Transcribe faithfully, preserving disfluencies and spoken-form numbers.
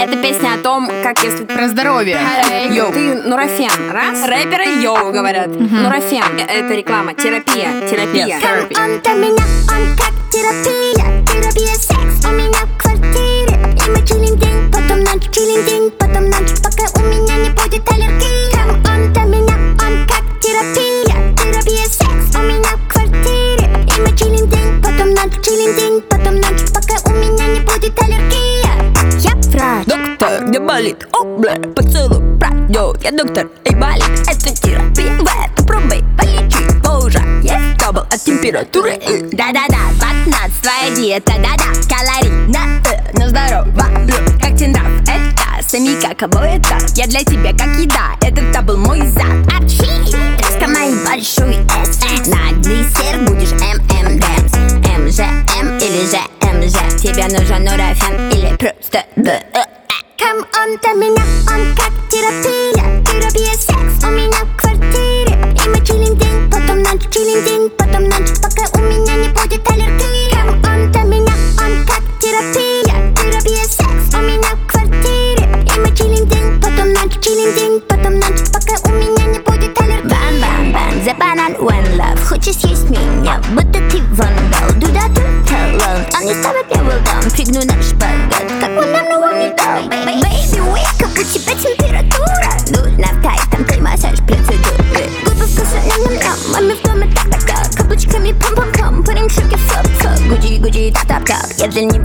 Это песня о том, как если... Про здоровье. Эй, Йоу. ты Нурофен, раз. Рэперы йоу говорят. Нурофен, это реклама, терапия, терапия. Yes, Он для меня, он как терапия. Терапия секс у меня в квартире. И мы чилим день, потом ночь, чилим день, потом ночь, пока у меня не будет аллергии. Он для меня, он как терапия. Терапия секс у меня в квартире. И мы чилим день, потом ночь, чилим день, потом ночь, пока у меня не будет аллергия. Я врач. Доктор, где болит? О, бля, поцелуй пройдет. Я доктор, и болит. Это терапия, в это пробуй полечить. Уже есть кабел от температуры. Да-да-да, пятнадцать, твоя диета, да-да. Калорий на, э, на здорово, как тиндрав. Это семейка, кого это? Я для тебя как еда, это был мой зад. Апчи, резко мои большой эс. На десерт будешь эм эм дэмс. эм же эм или же эм же. Тебе нужен Нурофен или просто Б. Come on, для меня он как терапия. Терапия секс у меня в квартире. И мы чилим день, потом ночь, чилим день, потом ночь, пока у меня не будет аллергии. Come on, для меня он как терапия. Терапия секс у меня в квартире. И мы чилим день, потом ночь, чилим день, потом ночь, пока у меня не будет аллергии. Бам-бам-бам, the banana one love. Хочешь съесть меня, будто ты вандал. Дуда ты талант, он не ставит мне well down. Фигну наш шпагат, как он нам нового не дал. Baby, wake up, у тебя температура. Нужно в тай, там кай-массаж процедуры. Губы вкусно, ням-ням-ням, маме в доме так-так-так. Каблучками пам-пам-пам, парим шуки флоп-флоп. Гуджи-гуджи, тап-тап-тап, я для него